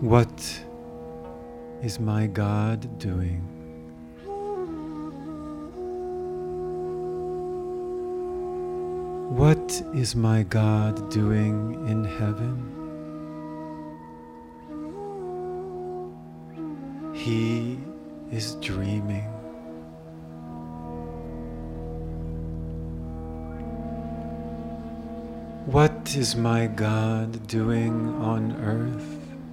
What is my God doing? What is my God doing in heaven? He is dreaming. What is my God doing on earth?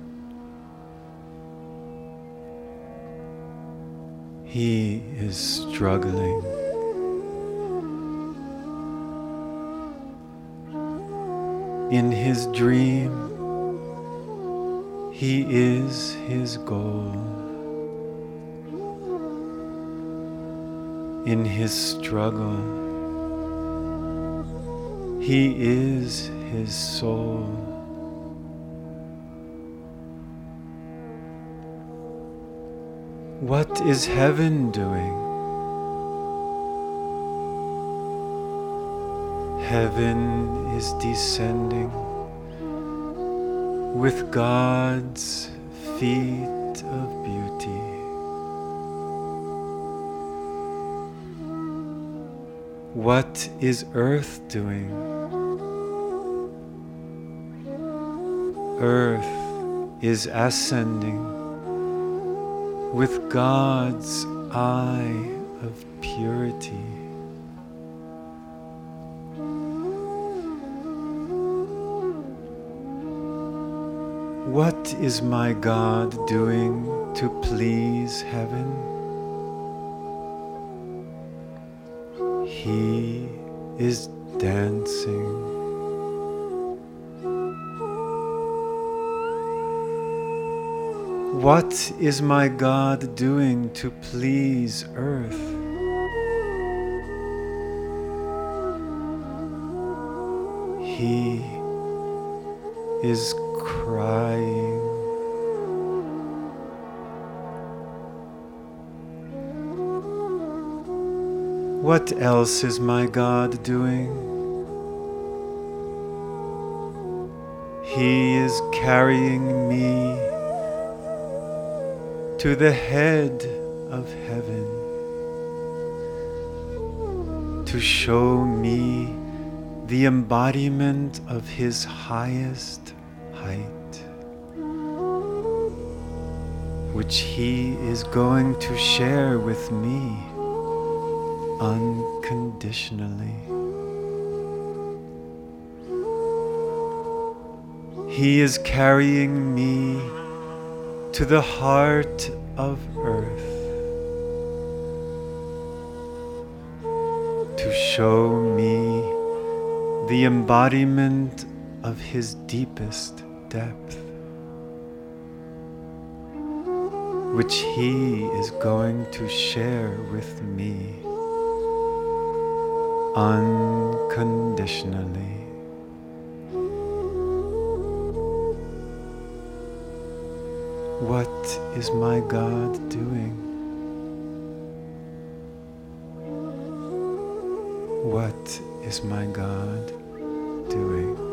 He is struggling. In his dream, he is his goal. In his struggle, he is his soul. What is heaven doing? Heaven is descending with God's feet of beauty. What is earth doing? Earth is ascending with God's eye of purity. What is my God doing to please heaven? He is dancing. What is my God doing to please earth? He is crying. What else is my God doing? He is carrying me to the head of heaven to show me the embodiment of his highest height, which he is going to share with me unconditionally. He is carrying me to the heart of earth to show me the embodiment of his deepest depth, which he is going to share with me unconditionally. What is my God doing? What is my God doing?